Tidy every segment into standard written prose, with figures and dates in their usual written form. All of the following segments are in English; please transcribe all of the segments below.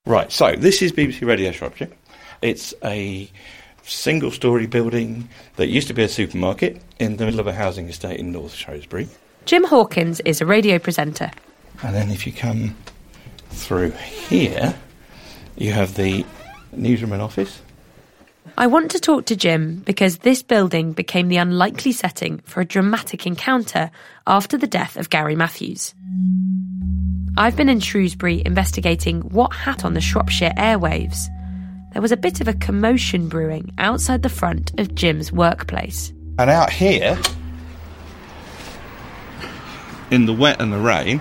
Right, so this is BBC Radio Shropshire. It's a single-storey building that used to be a supermarket in the middle of a housing estate in North Shrewsbury. Jim Hawkins is a radio presenter. And then if you come through here, you have the newsroom and office. I want to talk to Jim because this building became the unlikely setting for a dramatic encounter after the death of Gary Matthews. I've been in Shrewsbury investigating what happened on the Shropshire airwaves. There was a bit of a commotion brewing outside the front of Jim's workplace. And out here, in the wet and the rain,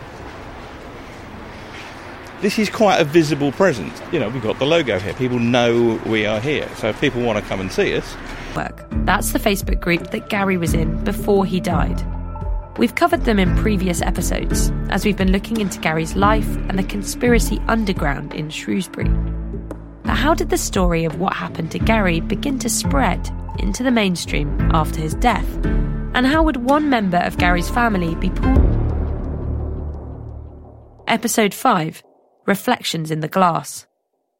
this is quite a visible presence. You know, we've got the logo here. People know we are here. So if people want to come and see us... That's the Facebook group that Gary was in before he died. We've covered them in previous episodes, as we've been looking into Gary's life and the conspiracy underground in Shrewsbury. But how did the story of what happened to Gary begin to spread into the mainstream after his death? And how would one member of Gary's family be pulled? Episode 5, Reflections in the Glass.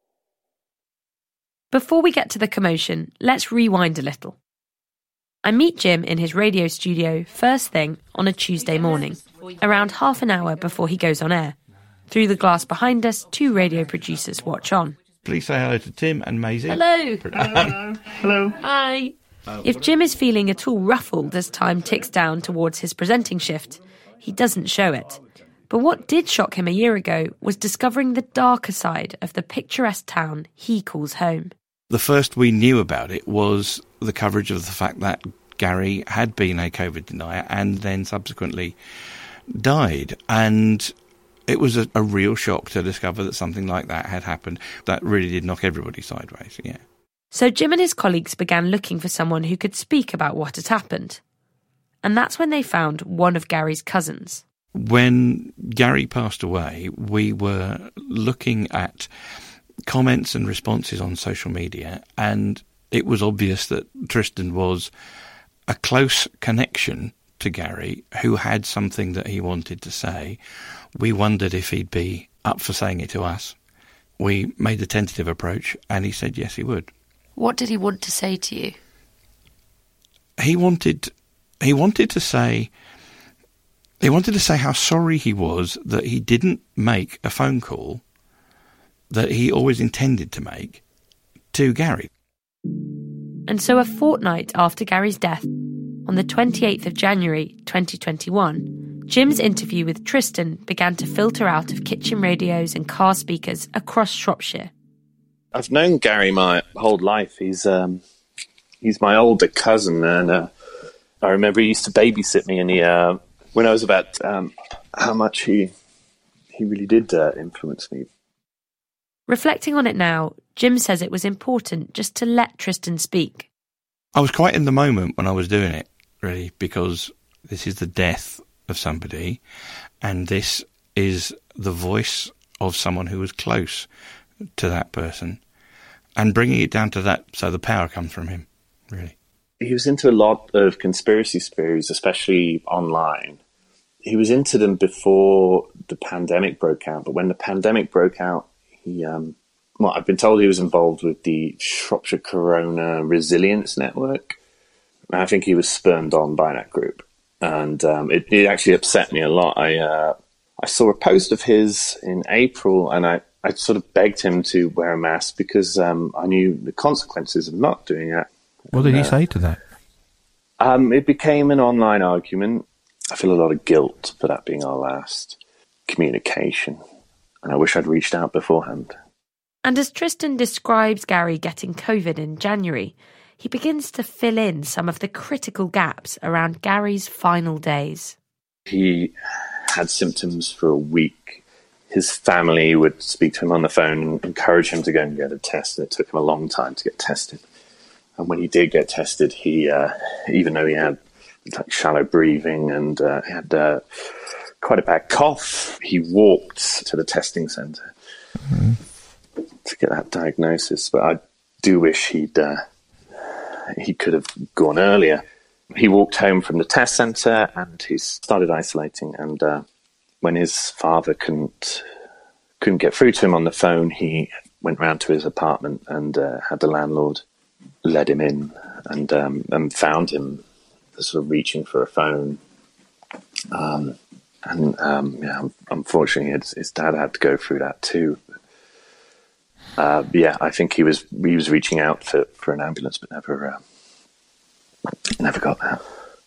Before we get to the commotion, let's rewind a little. I meet Jim in his radio studio first thing on a Tuesday morning, around half an hour before he goes on air. Through the glass behind us, 2 radio producers watch on. Please say hello to Tim and Maisie. Hello. Hello. Hello. Hi. If Jim is feeling at all ruffled as time ticks down towards his presenting shift, he doesn't show it. But what did shock him a year ago was discovering the darker side of the picturesque town he calls home. The first we knew about it was the coverage of the fact that Gary had been a COVID denier and then subsequently died. And it was a real shock to discover that something like that had happened. That really did knock everybody sideways, yeah. So Jim and his colleagues began looking for someone who could speak about what had happened. And that's when they found one of Gary's cousins. When Gary passed away, we were looking at comments and responses on social media, and it was obvious that Tristan was a close connection to Gary who had something that he wanted to say. We wondered if he'd be up for saying it to us. We made the tentative approach, and he said yes, he would. What did he want to say to you? He wanted to say how sorry he was that he didn't make a phone call that he always intended to make to Gary. And so a fortnight after Gary's death, on the 28th of January 2021, Jim's interview with Tristan began to filter out of kitchen radios and car speakers across Shropshire. I've known Gary my whole life. He's my older cousin, and I remember he used to babysit me, and when I was about how much he really did influence me. Reflecting on it now, Jim says it was important just to let Tristan speak. I was quite in the moment when I was doing it, really, because this is the death of somebody, and this is the voice of someone who was close to that person, and bringing it down to that, so the power comes from him, really. He was into a lot of conspiracy theories, especially online. He was into them before the pandemic broke out, but when the pandemic broke out, I've been told he was involved with the Shropshire Corona Resilience Network. I think he was spurned on by that group, and it actually upset me a lot. I saw a post of his in April, and I sort of begged him to wear a mask because I knew the consequences of not doing that. What did he say to that? It became an online argument. I feel a lot of guilt for that being our last communication, and I wish I'd reached out beforehand. And as Tristan describes Gary getting COVID in January, he begins to fill in some of the critical gaps around Gary's final days. He had symptoms for a week. His family would speak to him on the phone and encourage him to go and get a test, and it took him a long time to get tested. And when he did get tested, he, even though he had like shallow breathing and had quite a bad cough, he walked to the testing centre to get that diagnosis. But I do wish he could have gone earlier. He walked home from the test centre and he started isolating. And when his father couldn't couldn't get through to him on the phone, he went round to his apartment and had the landlord let him in and found him sort of reaching for a phone. Unfortunately, his dad had to go through that too. I think he was reaching out for an ambulance, but never got that.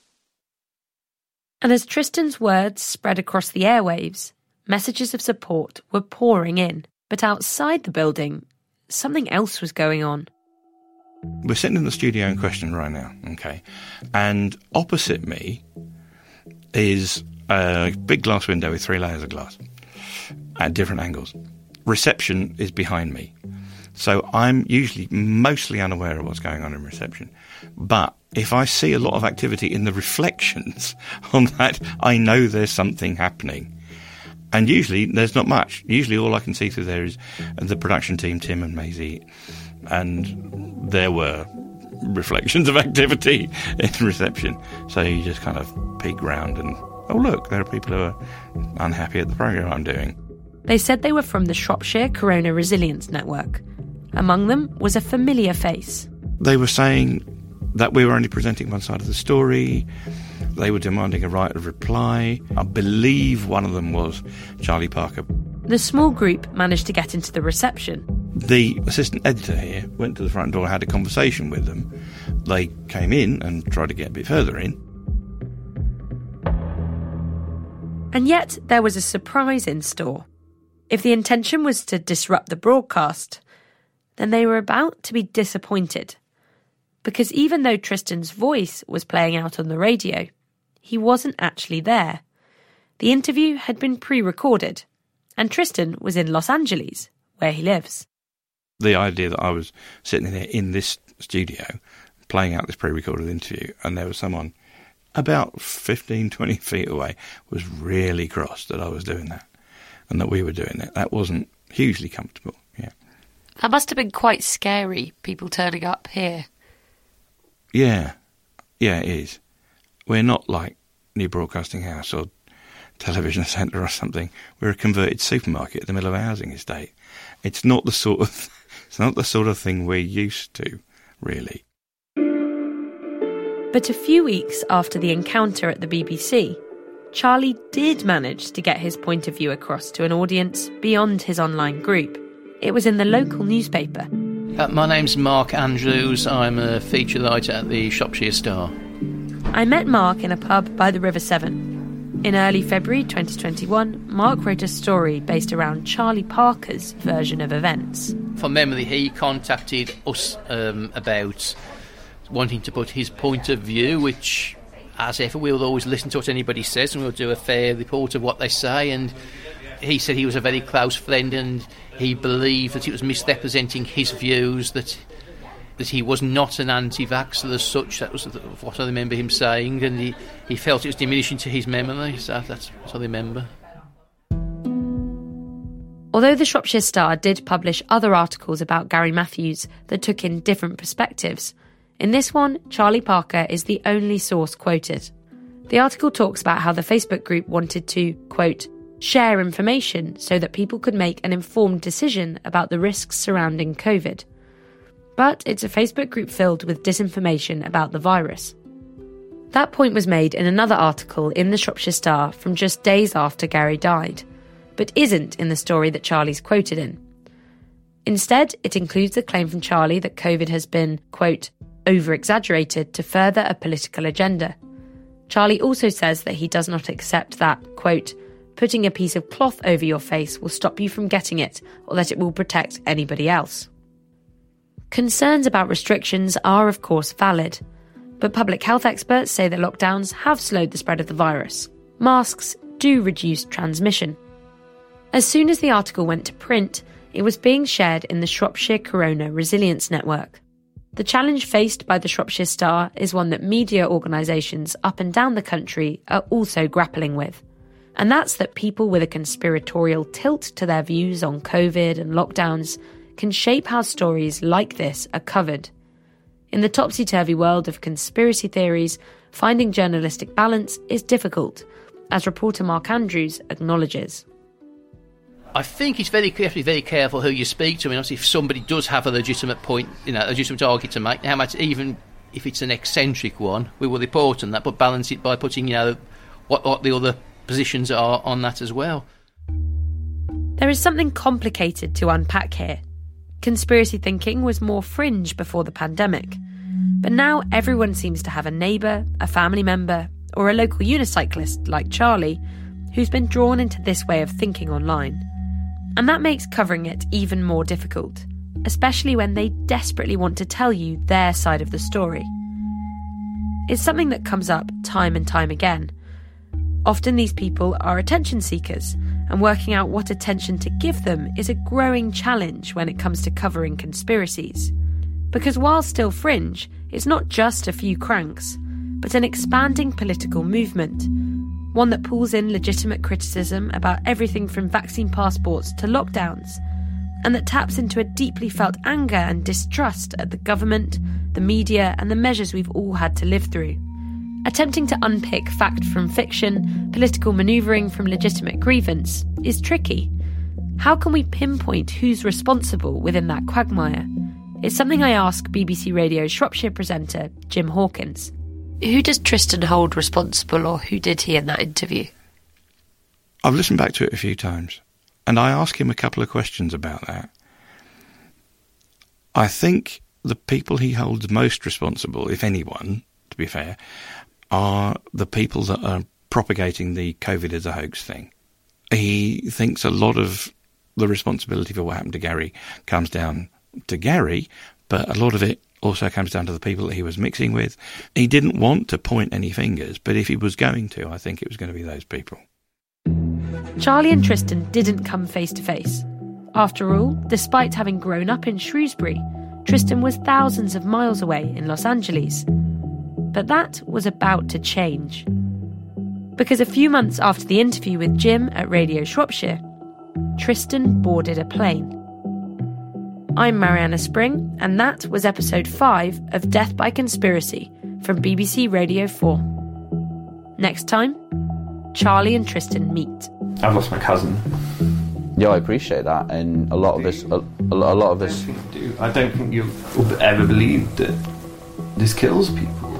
And as Tristan's words spread across the airwaves, messages of support were pouring in. But outside the building, something else was going on. We're sitting in the studio in question right now, okay? And opposite me is a big glass window with 3 layers of glass at different angles. Reception is behind me. So I'm usually mostly unaware of what's going on in reception. But if I see a lot of activity in the reflections on that, I know there's something happening. And usually there's not much. Usually all I can see through there is the production team, Tim and Maisie. And there were reflections of activity in reception. So you just kind of peek round and, oh, look, there are people who are unhappy at the programme I'm doing. They said they were from the Shropshire Corona Resilience Network. Among them was a familiar face. They were saying that we were only presenting one side of the story. They were demanding a right of reply. I believe one of them was Charlie Parker. The small group managed to get into the reception. The assistant editor here went to the front door and had a conversation with them. They came in and tried to get a bit further in. And yet there was a surprise in store. If the intention was to disrupt the broadcast, then they were about to be disappointed. Because even though Tristan's voice was playing out on the radio, he wasn't actually there. The interview had been pre-recorded, and Tristan was in Los Angeles, where he lives. The idea that I was sitting here in this studio, playing out this pre-recorded interview, and there was someone about 15, 20 feet away, was really cross that I was doing that, and that we were doing it. That wasn't hugely comfortable, yeah. That must have been quite scary, people turning up here. Yeah, it is. We're not like New Broadcasting House or Television Centre or something. We're a converted supermarket in the middle of a housing estate. It's not the sort of thing we're used to, really. But a few weeks after the encounter at the BBC, Charlie did manage to get his point of view across to an audience beyond his online group. It was in the local newspaper. My name's Mark Andrews. I'm a feature writer at the Shropshire Star. I met Mark in a pub by the River Severn. In early February 2021, Mark wrote a story based around Charlie Parker's version of events. From memory, he contacted us about wanting to put his point of view, which, as ever, we'll always listen to what anybody says and we'll do a fair report of what they say. And he said he was a very close friend and he believed that it was misrepresenting his views, that he was not an anti-vaxxer as such. That was what I remember him saying, and he felt it was diminishing to his memory. So that's what I remember. Although the Shropshire Star did publish other articles about Gary Matthews that took in different perspectives, in this one, Charlie Parker is the only source quoted. The article talks about how the Facebook group wanted to, quote, share information so that people could make an informed decision about the risks surrounding COVID. But it's a Facebook group filled with disinformation about the virus. That point was made in another article in the Shropshire Star from just days after Gary died, but isn't in the story that Charlie's quoted in. Instead, it includes the claim from Charlie that COVID has been, quote, over-exaggerated to further a political agenda. Charlie also says that he does not accept that, quote, putting a piece of cloth over your face will stop you from getting it or that it will protect anybody else. Concerns about restrictions are, of course, valid, but public health experts say that lockdowns have slowed the spread of the virus. Masks do reduce transmission. As soon as the article went to print, it was being shared in the Shropshire Corona Resilience Network. The challenge faced by the Shropshire Star is one that media organisations up and down the country are also grappling with. And that's that people with a conspiratorial tilt to their views on COVID and lockdowns can shape how stories like this are covered. In the topsy-turvy world of conspiracy theories, finding journalistic balance is difficult, as reporter Mark Andrews acknowledges. I think you have to be very careful who you speak to. I mean, obviously, if somebody does have a legitimate point, a legitimate argument to make, how much, even if it's an eccentric one, we will report on that, but balance it by putting, what the other positions are on that as well. There is something complicated to unpack here. Conspiracy thinking was more fringe before the pandemic, but now everyone seems to have a neighbour, a family member, or a local unicyclist like Charlie, who's been drawn into this way of thinking online. And that makes covering it even more difficult, especially when they desperately want to tell you their side of the story. It's something that comes up time and time again. Often these people are attention seekers, and working out what attention to give them is a growing challenge when it comes to covering conspiracies. Because while still fringe, it's not just a few cranks, but an expanding political movement, one that pulls in legitimate criticism about everything from vaccine passports to lockdowns, and that taps into a deeply felt anger and distrust at the government, the media, and the measures we've all had to live through. Attempting to unpick fact from fiction, political manoeuvring from legitimate grievance, is tricky. How can we pinpoint who's responsible within that quagmire? It's something I ask BBC Radio Shropshire presenter Jim Hawkins. Who does Tristan hold responsible, or who did he in that interview? I've listened back to it a few times, and I ask him a couple of questions about that. I think the people he holds most responsible, if anyone, to be fair, are the people that are propagating the COVID as a hoax thing. He thinks a lot of the responsibility for what happened to Gary comes down to Gary, but a lot of it also comes down to the people that he was mixing with. He didn't want to point any fingers, but if he was going to, I think it was going to be those people. Charlie and Tristan didn't come face to face. After all, despite having grown up in Shrewsbury, Tristan was thousands of miles away in Los Angeles. But that was about to change. Because a few months after the interview with Jim at Radio Shropshire, Tristan boarded a plane. I'm Mariana Spring, and that was episode 5 of Death by Conspiracy from BBC Radio 4. Next time, Charlie and Tristan meet. I've lost my cousin. Yeah, I appreciate that, and a lot of this. I don't think you'll ever believe that this kills people.